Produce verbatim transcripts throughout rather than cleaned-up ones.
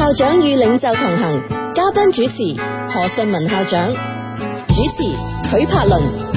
校長與領袖同行，嘉賓主持何順文校長，主持許柏倫。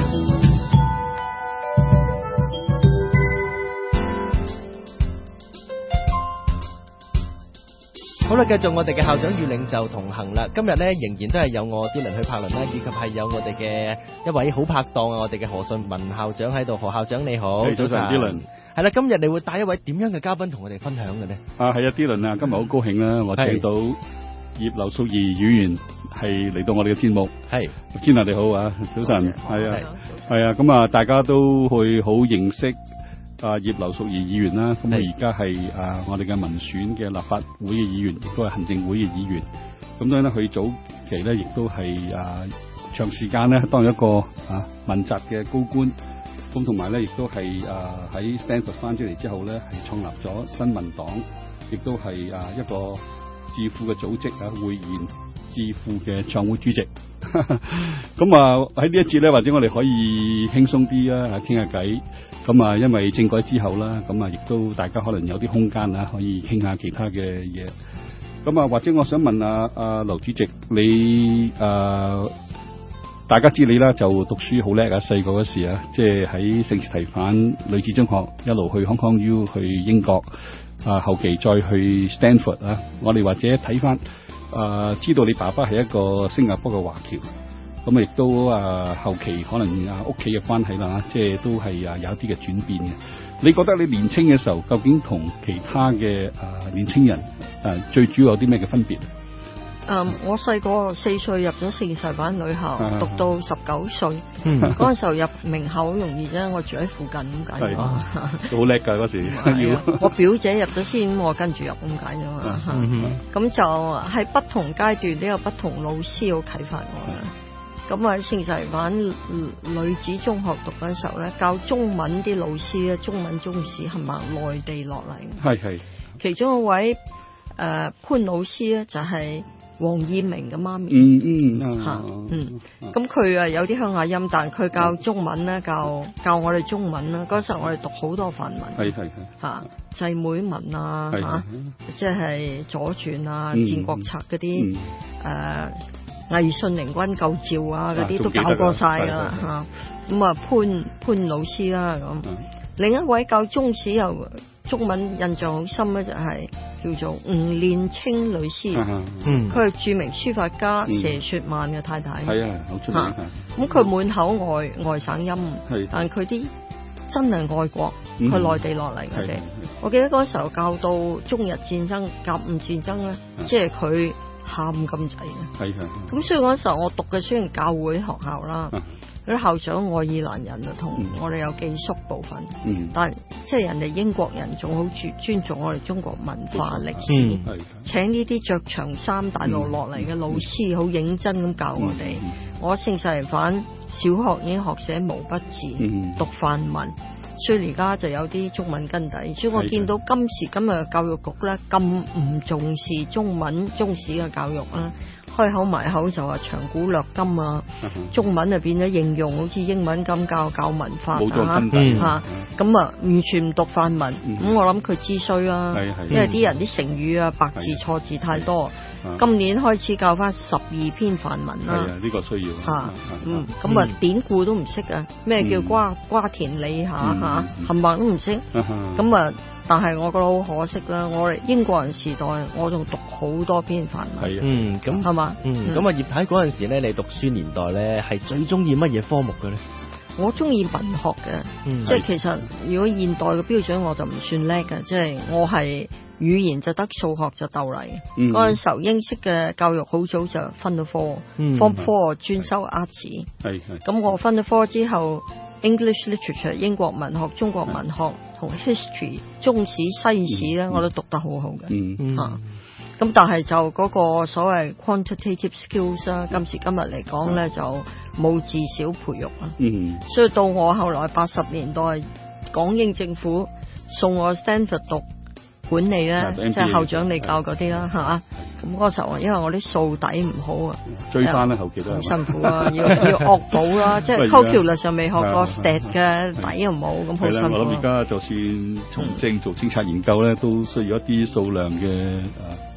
好啦，繼續我哋嘅校長與領袖同行啦。今日咧仍然都係有我啲人去柏倫啦，以及係有我哋嘅一位好拍檔啊，我哋嘅何順文校長喺度。何校長你好， 早晨，啲倫。 係啦，今日你會帶一位點樣嘅嘉賓同我哋分享嘅呢？ 啊，係啊，啲倫啊，今日好高興啦，我請到葉劉淑儀議員係嚟到我哋嘅節目。係，天啊你好啊，早晨，係啊，係啊，咁啊，大家都會好認識。啊，葉劉淑儀議員啦，咁佢而家係啊我哋嘅民選嘅立法會嘅議員，亦都係行政會嘅議員。咁當然咧，佢早期咧亦都係啊長時間咧當一個啊問責嘅高官。咁同埋咧，亦都係啊喺 Stanford 翻出嚟之後咧，係創立咗新民黨，亦都係啊一個智庫嘅組織啊，匯賢智庫嘅創會主席。咁啊喺呢一節咧，或者我哋可以輕鬆啲啊，傾下偈。咁啊，因為政改之後啦，咁啊，亦都大家可能有啲空間啊，可以傾下其他嘅嘢。咁啊，或者我想問啊，啊劉主席，你誒、啊，大家知你啦，就讀書好叻啊，細個嗰時啊，即係喺聖士提反女子中學一路去 Hong Kong U 去英國，啊後期再去 Stanford 啊。我哋或者睇翻誒，知道你爸爸係一個新加坡嘅華僑。咁亦都啊，後期可能啊屋企嘅關係啦，即係都係啊有啲嘅轉變嘅。你覺得你年青嘅時候，究竟同其他嘅啊年青人啊最主要有啲咩嘅分別？ 誒、um, 我細個四歲入咗聖士提反女校，啊、讀到十九歲。嗯，嗰陣時候入名校好容易啫，我住喺附近咁解啫嘛。 都好叻㗎嗰時。要我表姐入咗先，我跟住入咁解啫嘛。咁、嗯、就喺不同階段都有不同老師好啟發我啦。咁喺聖士提反女子中學讀嗰陣時候咧，教中文啲老師咧，中文中史係咪內地落嚟？係係。其中一位誒、呃、潘老師咧，就係、是、黃燕明嘅媽咪。嗯嗯嚇嗯。咁佢啊有啲鄉下音，但佢教中文咧，教教我哋中文啦。嗰時候我哋讀好多範文。係係係。嚇祭妹文啊嚇，即係左傳啊、戰國策嗰啲誒。魏信寧軍救趙啊，嗰啲都教過晒噶啦嚇。咁啊潘潘老師啦咁，嗯、另一位教中史又中文印象好深咧，就係叫做吳練清女士。嗯，佢係著名書法家謝雪曼嘅太太。係啊，好出名。咁佢滿口外外省音，但佢啲真係愛國，佢內地落嚟嘅哋。我記得嗰時候教到中日戰爭、甲午戰爭咧，即係佢。喊咁滯嘅，係係。咁所以嗰時候我讀嘅雖然教會學校啦，嗰啲、啊、校長愛爾蘭人啊，同我哋有寄宿部分，嗯、但係即係人哋英國人仲好尊尊重我哋中國文化歷史，嗯、請呢啲着長衫大陸落嚟嘅老師，好、嗯、認真咁教我哋。嗯、我聖士提反小學已經學寫毛筆字，嗯、讀範文。所以而家就有啲中文根底，所以我見到今時今日嘅教育局咧咁唔重視中文中史嘅教育啦，開口埋口就話長古略今啊，中文就變咗應用，好似英文咁教教文法啊嚇，咁啊完全唔讀範文，咁我諗佢知衰啦，因為啲人啲成語啊白字錯字太多，今年開始教翻十二篇範文啦，係啊呢個需要嚇，嗯咁啊典故都唔識啊，咩叫瓜瓜田李下嚇，冚唪唥都唔識，咁啊。但係我覺得好可惜啦！我哋英國人時代，我仲讀好多篇範文。係啊，嗯，咁係嘛， 嗯，咁啊葉太嗰陣時咧，你讀書年代咧，係最中意乜嘢科目嘅咧？ 我中意文學嘅，嗯、即係其實如果現代嘅標準，我就唔算叻嘅，即係我係語言就得，數學就鬥嚟。嗰陣、嗯、時候英式嘅教育好早就分咗科，嗯、科科專修 arts。係係。咁我分咗科之後。English literature 英國文學、中國文學同 history 中史、西史咧，我都讀得好好嘅。嗯嗯。嚇、嗯，咁、啊、但係就嗰個所謂 quantitative skills 啦，今時今日嚟講咧就冇自小培育啦。嗯。所以到我後來八十年代，港英政府送我 Stanford 讀管理咧，即係校長你教嗰啲啦，係嘛？咁嗰時候，因為我啲數底唔好啊， 追翻咧後期都好辛苦啊，要要惡補啦，即係 calculus 上未學過 stat 嘅底又冇，咁好辛苦。 我諗而家就算從政做政策研究咧，都需要一啲數量嘅啊啊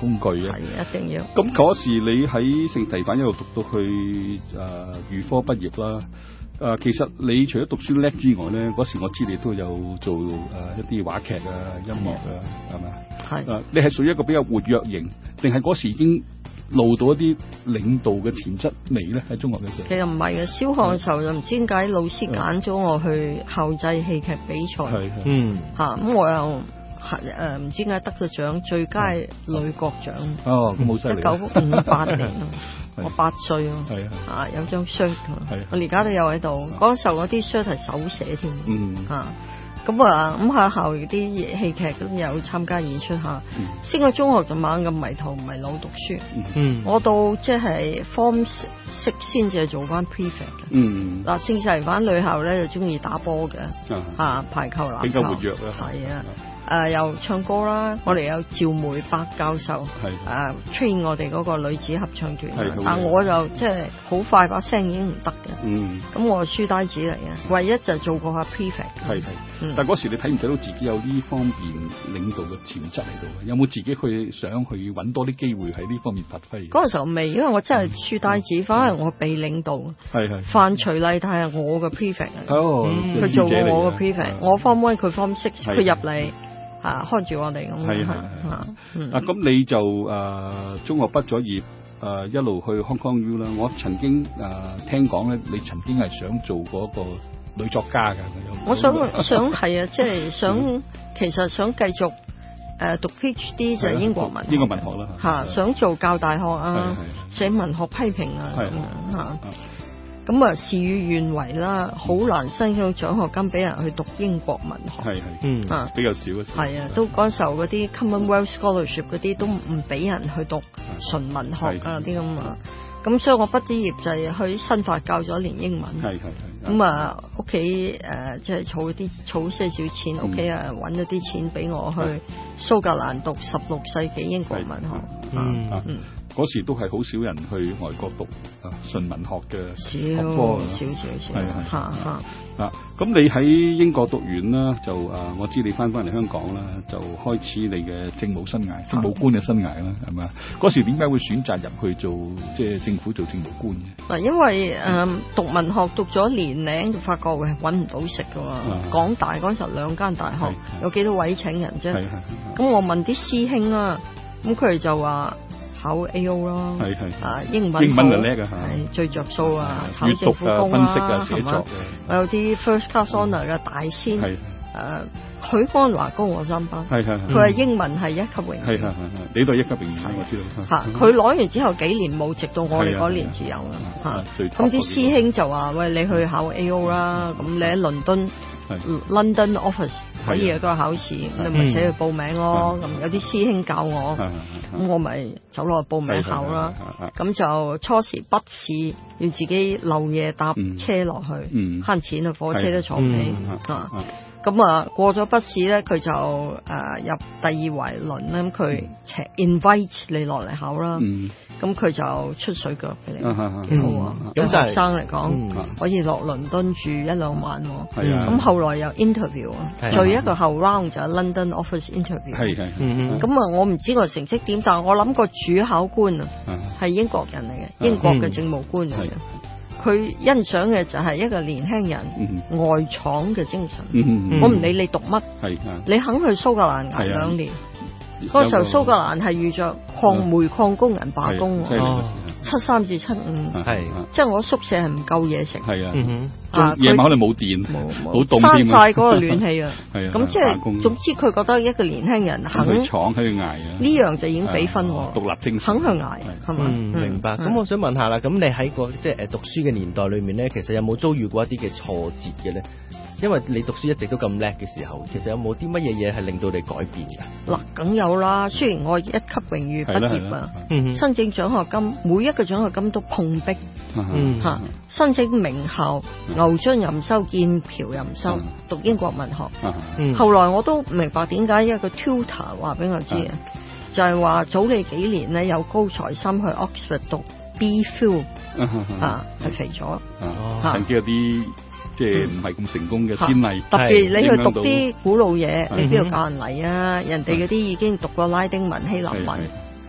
工具啊。 係一定要。 咁嗰時你喺聖提反一路讀到去誒預科畢業啦。誒、呃，其實你除咗讀書叻之外咧，嗰時我知你都有做誒、呃、一啲話劇啊、音樂啊，係咪？係。誒、呃，你係屬於一個比較活躍型，定係嗰時已經露到一啲領導嘅潛質未咧？喺中學嘅時候。其實唔係嘅，小學嘅時候就唔知點解老師揀咗我去校際戲劇比賽。係嗯。嚇、啊，咁我又。係誒，唔知點解得咗獎最佳女角獎。 哦，咁好犀利。 一九五八年，我八歲啊。係啊。啊，有張 shirt，我而家都有喺度。嗰時候嗰啲 shirt 係手寫添。嗯。嚇，咁啊，咁喺校啲戲劇都有參加演出嚇。升咗中學就猛咁迷途，唔係老讀書。嗯。我到即係 form six 先至係做翻 prefect 嘅。嗯。嗱，聖實反女校咧就中意打波嘅。啊。排球、籃球。比較活躍啦。係啊。誒、呃、又唱歌啦，我哋有趙梅白教授誒 train 我哋嗰個女子合唱團，但我就即係好快把聲已經唔得嘅。嗯，咁我係書呆子嚟嘅，唯一就做過下 prefect。係係，嗯、但係嗰時你睇唔睇到自己有呢方面領導嘅潛質喺度？有冇自己去想去揾多啲機會喺呢方面發揮？嗰個時候未，因為我真係書呆子，嗯、反而我被領導。係係。范徐麗泰係我嘅 prefect。哦，佢、嗯、做過我嘅 prefect，我 form one 佢 form six，佢入嚟。啊，看住我哋咁。係係係。啊，咁你就誒、呃、中學畢咗業，誒、呃、一路去 Hong Kong U 啦。我曾經誒、呃、聽講咧，你曾經係想做嗰個女作家㗎。我想想係啊，即係想、嗯、其實想繼續誒、呃、讀 PhD 就係英國文學。英國文學啦。嚇、啊，想做教大學啊，寫文學批評啊咁樣嚇。咁啊，事與願違啦，好難申請獎學金俾人去讀英國文學。係係，嗯啊，比較少嘅。係啊，都嗰陣時候嗰啲 Commonwealth Scholarship 嗰啲都唔俾人去讀純文學啊啲咁啊。咁所以我畢咗業就係去新法教咗一年英文。係係係。咁啊，屋企誒即係儲啲儲些少錢，屋企啊揾咗啲錢俾我去蘇格蘭讀十六世紀英國文學。嗯嗯。嗰時都係好少人去外國讀啊純文學嘅學科，少少少，係係嚇嚇啊！咁你喺英國讀完啦，就啊，我知你翻返嚟香港啦，就開始你嘅政務生涯、政務官嘅生涯啦，係咪？嗰時點解會選擇入去做即係政府做政務官嘅？嗱，因為誒、嗯、讀文學讀咗年零就發覺喂揾唔到食㗎喎，港大嗰陣時候兩間大學有幾多位請人啫？咁我問啲師兄啦，咁佢哋就話。考 A O 咯，係係啊，英文英文就叻啊，係最着數啊，考政府工啊，分析啊，寫作，我有啲 first class honour 嘅大仙，係誒許安華高我三班，係係，佢係英文係一級榮譽，係係係，你都係一級榮譽，我知道嚇，佢攞完之後幾年冇，直到我哋嗰年至有啦嚇，咁啲師兄就話喂，你去考 A O 啦，咁你喺倫敦。London office 可以有個考試，你咪寫去報名咯。咁有啲師兄教我，咁我咪走落去報名考啦。咁就初時筆試要自己漏夜搭車落去，慳錢啊，火車都坐唔起啊。咁啊過咗筆試咧，佢就誒入第二圍輪咧，咁佢請 invite 你落嚟考啦。咁佢就出水腳俾你，幾好啊！對學生嚟講，可以落倫敦住一兩晚。係啊。咁後來又 interview 啊，最一個後 round 就係 London office interview。係係。咁啊，我唔知個成績點，但係我諗個主考官啊係英國人嚟嘅，英國嘅政務官嚟嘅。佢欣賞嘅就係一個年輕人外闖嘅精神。我唔理你讀乜，你肯去蘇格蘭捱兩年。嗰時候蘇格蘭係遇着礦煤礦工人罷工，七三至七五，係即係我宿舍係唔夠嘢食，係啊，夜晚可能冇電，好凍添，閂晒嗰個暖氣啊，係啊，咁即係總之佢覺得一個年輕人肯去闖去捱啊，呢樣就已經俾分我，獨立精神，肯去捱係嘛？明白。咁我想問下啦，咁你喺個即係誒讀書嘅年代裏面咧，其實有冇遭遇過一啲嘅挫折嘅咧？因為你讀書一直都咁叻嘅時候，其實有冇啲乜嘢嘢係令到你改變㗎？嗱，梗有啦。雖然我一級榮譽畢業啊，申請獎學金，每一個獎學金都碰壁，嚇、嗯、申請名校，牛津任收，劍橋任收，讀英國文學。嗯、後來我都明白點解一個 tutor 話俾我知啊，就係話早你幾年咧有高材生去 Oxford 讀 B Phil 啊，係肥咗，甚至有啲。即係唔係咁成功嘅先例，特別你去讀啲古老嘢，你邊度教人嚟啊？人哋嗰啲已經讀過拉丁文、希臘文，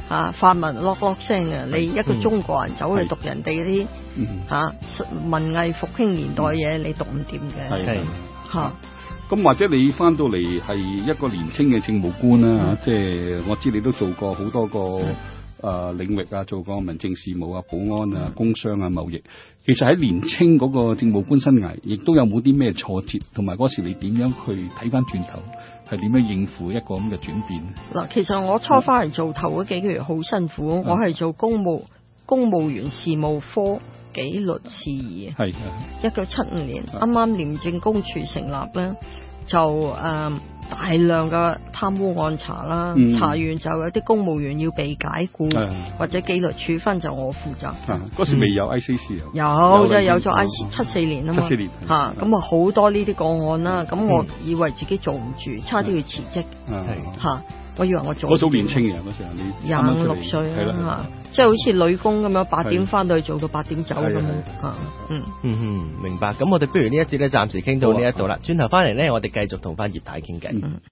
嚇法文落落聲嘅，你一個中國人走去讀人哋嗰啲嚇文藝復興年代嘢，你讀唔掂嘅。 係嚇。 咁或者你翻到嚟係一個年青嘅政務官啦、嗯，即係我知你都做過好多個誒、嗯呃、領域啊，做過民政事務啊、保安啊、工商啊、貿易。其實喺年青嗰個政務官生涯，亦都有冇啲咩挫折，同埋嗰時你點樣去睇翻轉頭，係點樣應付一個咁嘅轉變？嗱， 其實我初翻嚟做頭嗰幾個月好辛苦，嗯、我係做公務公務員事務科紀律事宜，係一九七五年啱啱廉政公署成立咧。就誒、呃、大量嘅貪污案查啦、嗯，查完就有啲公務員要被解雇、嗯、或者紀律處分，就我負責。嗰、 嗯、時未有 I C C 有，有即係有咗 I C 七四年啊嘛，七四年嚇咁啊好多呢啲個案啦，咁、嗯、我以為自己做唔住，差啲要辭職嚇。我以為我做嗰時好年青嘅嗰時候，你廿五六歲啦，即係好似女工咁樣，八點翻到去做到八點走咁樣嚇。嗯嗯嗯，明白。咁我哋不如呢一節咧，暫時傾到呢一度啦。轉頭翻嚟咧，我哋繼續同翻葉太傾偈。嗯